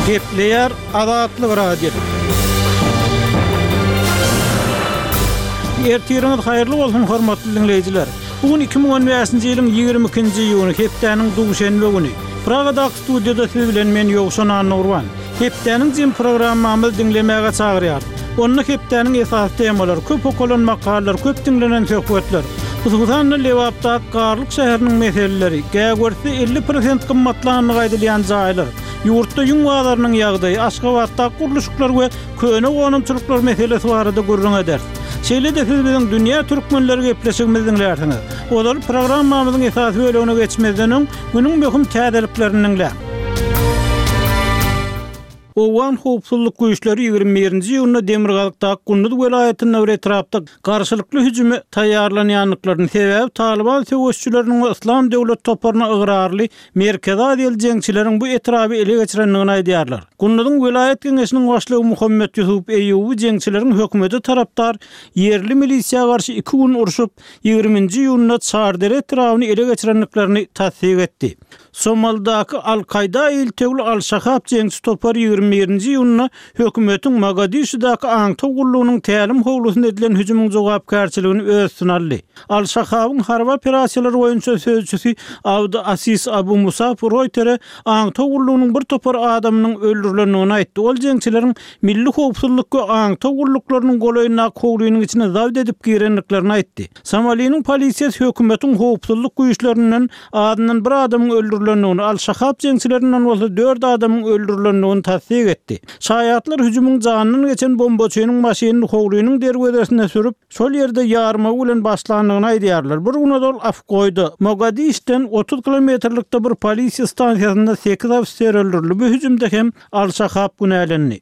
Gepleyer Azatlyk radio. Ertiriniz hayırlı bolsun hormatly dinleyijiler. Bugün 2015-nji ýylyň 22-nji ýyly hepdeniň duşanbe güni. Pragada studiýada siz bilen men Ýogşan Anurwan. Hepdeniň jym programmamy dinlemäge çagyrýar. Onu hepdeniň esas temalary, köp okulan makalar, köp dinlenen söhbetler. Hususan Lewapda garlyk şäheriniň meseleleri, gägörsi 50% gymmatlaryny gaýdylýan jaýlar. Ýurtda ýüň waglarynyň ýagdaýy, Aşgabatda guruluşyklar we köne gonumçylyklar meselesi barada gurrun eder. Şeýle-de siz biziň dünýä türkmenleri gepleşigimizi dinlersiňiz. Olar programmamyzyň esas bölümine geçmezden öň günüň möhüm täzeliklerini dinler. Owan howpsuzlyk güýçleri 21-nji ýylyna Demirgalyqda Gunnuz welaýatyna bir etrapda garşylykly hüjüme taýýarlanýanlyklaryny sebäp Taliban söwüşçüleriniň İslam döwlet toparyna ıgrarly Merkezi Adyl jeňçileriň bu etrapy ele geçirenligini aýdýarlar. Gunnuzyň welaýat geňeşiniň başlygy Muhammed Yusuf Eýýuby jeňçileriň hökümeti tarapdar yerli milisiýa garşy 2 gün urşup 20-nji ýylyna Çardere etrabyny ele geçirenliklerini tasdik etdi. Somaldaky Al-Qaida iltegli Al-Shahab jeňçi topary 21-nji ýylyna hökümetiň Mogadishudaky aňta gullugynyň tälim howlusynda edilen hüjümüň jogapkärçiligini öz sunaldy. Al-Shahabyň harba operasiýalary boýunça sözçüsi Abdu Aziz Abu Musab Reuter'e aňta gullugynyň bir topar adamynyň öldürilendigini aýtdy. Ol jeňçileriň milli howpsuzlykka aňta gulluklarynyň golaýyna kowruýynyň içine zawd edip girenliklerini aýtdy. Somaliýanyň polisiýasy hökümetiň howpsuzlyk güýçlerinden adynyň bir adamyň öldürilendigini, Al-Shahab jeňçilerinden bolsa 4 adamyň öldürilendigini tasdik etdi. Şaýatlar hüjümüň janyny geçen bombaçynyň maşynyny kowruýynyň derwedersine sürüp, şol ýerde ýarma bilen başlandygyny aýdýarlar. Bir gün ol af goýdy. Mogadishudan 30 kilometrlikde bir polisiýa stansiýasynda 8 ofisier öldürildi. Bu hüjümde hem Al-Shahab günälendi.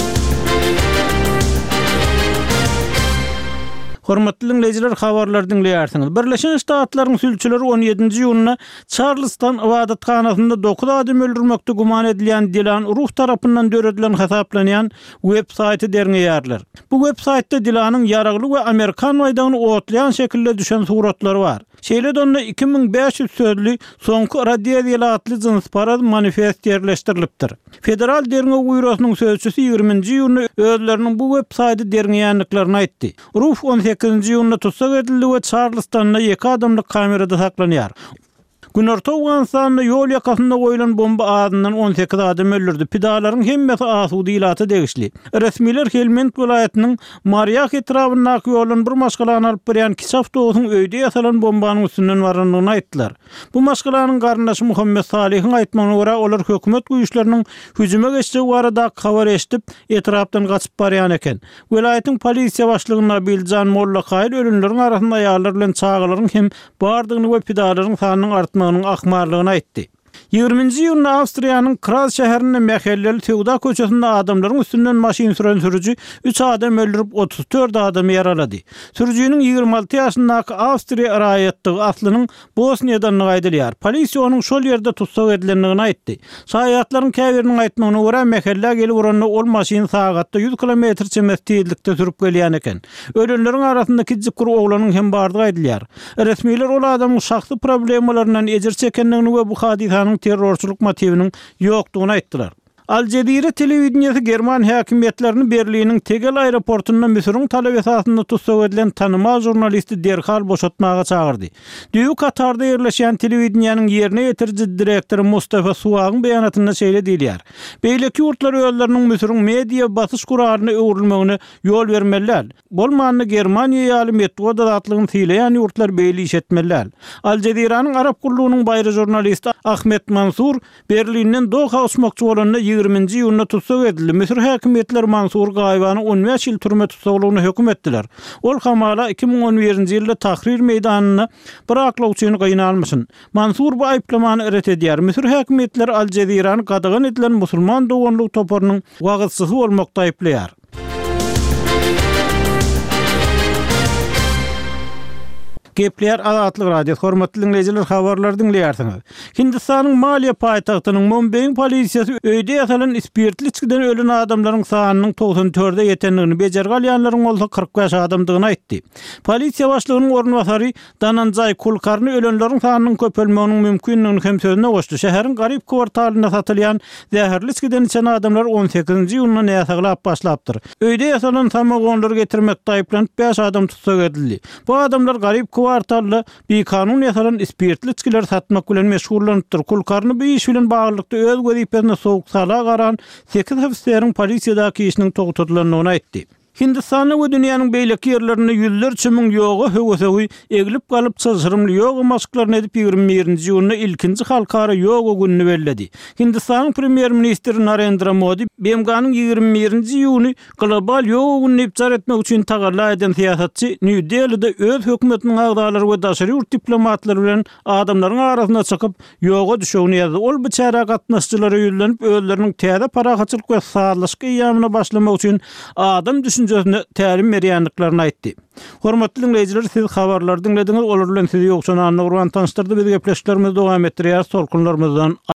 Hormatly dinleyijiler, habarlar dinleýärsiňiz. Birleşen Ştatlaryň sülçüleri 17-nji ýylyna Charleston ibadathanasynda 9 adam öldürmekde guman edilýän Dilan Ruh tarapyndan döredilen hasaplanýan web saýty derňeýärler. Bu web saýtda Dilanyň ýaragly we Amerikan maýdagyny otlayan şekilde düşen suratlary bar. Şeýle donna 2500 sözli soňky radiýa atly jyns parad manifest ýerleşdirilipdir. Federal derňe guýrugynyň sözçüsi 20-nji ýylyna özleriniň bu web saýty derňeýänliklerini aýtdy. Ruh 18-nji ýylyna tutsak edildi we Charlestonda 2 adamlyk kamerada saklanýar. Günorta Awganistanyň ýol ýakasynda goýulan bomba adynyň 18 adam öldürdi. Pidalaryň hemmesi asudy ilaty degişli. Resmiler Helmand welaýatynyň Maryak etrabynaky ýolun bir maşgalany alyp berýän kiçik awtobusyň öýde ýasalan bombanyň üstünden baranlygyny aýtdylar. Bu maşgalanyň garnaşy Muhammed Salihiň aýtmagyna görä olar hökümet güýçleriniň hüjüme geçjegi barada habar eşdip etrapdan gaçyp barýan eken. Welaýatyň polisiýa başlygyna Biljan Mollakaýl ölümleriň arasynda ýalar bilen çağalaryň hem bardygyny we pidalaryň sanynyň artmagynyň akmarlygyny aýtdy. 20-nji ýylyna Awstriýanyň Kras şäherinde Mehelleli Tewda köçesinde adamlaryň üstünden maşyn süren sürücü 3 adam öldürüp 34 adam ýaralady. Sürücüniň 26 ýaşyndaky Awstriýa raýatyny aslynyň Bosniýadan gaýdylýar. Polisiýa onuň şol ýerde tutsak edilendigini aýtdy. Şaýatlaryň käbiriniň aýtmagyna görä Mehelle gelip uranda ol maşyn sagatda 100 km çemes tezlikde sürüp gelýän eken. Ölenleriň arasynda kiçik bir oglanyň hem bardygy aýdylýar. Resmiler ol adamyň şahsy problemlaryndan ejir çekendigini we bu hadisanyň terrorçuluk motivinin ýokdugyny aýtdylar. Al Jazeera telewizionyasy German häkimetlerini Berliniň Tegel aeroportundan Misiriň talap esasynda tutsak edilen tanymal jurnalisti derhal boşatmaga çağırdy. Düýü Katarda ýerleşýän telewizionyanyň ýerine ýetirji direktory Mustafa Suwagyň beýanatyna şeýle diýilýär. Beýleki ýurtlar öýleriniň Misiriň media basyş guraryna öwrülmegine ýol bermeliler. Bolmanyny Germaniýa ýaly metode atlygyny tileýän ýurtlar beýle iş etmeliler. Al Jazeeranyň Arap gullugynyň baýry jurnalisti Ahmet Mansur Berlinden Doha uçmakçy bolanda 20-nji ýylyna tutsak edildi. Misir häkimetleri Mansur Gaýbany 15 ýyl türme tutsaklygyna höküm etdiler. Ol hamala 2011-nji ýylda Tahrir meýdanyna bir aklawçyny gynalmyşyn. Mansur bu aýplamany ret edýär. Misir häkimetleri Al Jazeerany gadagan edilen musulman doganlyk toparynyň wagtsyzy bolmakda aýplaýar. Gepler Azatlyk Radio hormatly dinleyijiler, habarlar dinleýärsiňiz. Hindistanyň Maliýa paýtagtynyň Mumbai polisiýasy öýde ýasalan spirtli içkiden ölen adamlaryň sanynyň 94-de ýetenligini bejer galýanlaryň bolsa 45 adamdygyny aýtdy. Polisiýa başlygynyň ornwasary Dananjay Kulkarny ölenleriň sanynyň köpelmeginiň mümkinligini hem sözüne goşdy. Şäheriň garyp kwartalyna satylýan zäherli içkiden içen adamlar 18-nji ýylyna näsaglap başlapdyr. Öýde ýasalan samagonlary getirmekde aýplanyp 5 adam tutsak edildi. Bu adamlar garyp kwartalda bir kanun ýasalan spirtli içkiler satmak bilen meşgullanıpdyr. Kulkarny bu iş bilen baglykda öz gözipesine soğuk sala garan 8 häbislerin polisiýadaky işiniň togutulynyny aýtdy. Hindistanyň we dünýäniň beýleki ýerlerinde ýüzlerçe miň ýoga höwesegi egilip galyp çyzgyrymly ýoga maşklaryny edip 21-nji ýylyny ilkinji halkara ýoga gününi bellädi. Hindistanyň premier ministri Narendra Modi BMG'nyň 21-nji ýylyny global ýoga gününi iptar etmek üçin tagalla eden siýasatçy New Delhi'de öz hökümetiniň agdalary we daşary ýurt diplomatlary bilen adamlaryň arasyna çykyp ýoga düşegini ýazdy. Ol bu çäre gatnaşçylary ýüzlenip özleriniň täze parahatçylyk we sağlaşyk ýamyna başlamak üçin adam düşünjesine tälim berýänliklaryny aýtdy. Hormatly dinleyijiler, siz habarlar dinlediňiz. Olar bilen sizi ýokşan anly urgan tanışdyrdy. Biz gepleşiklerimizi dowam etdirýär. Solkunlarymyzdan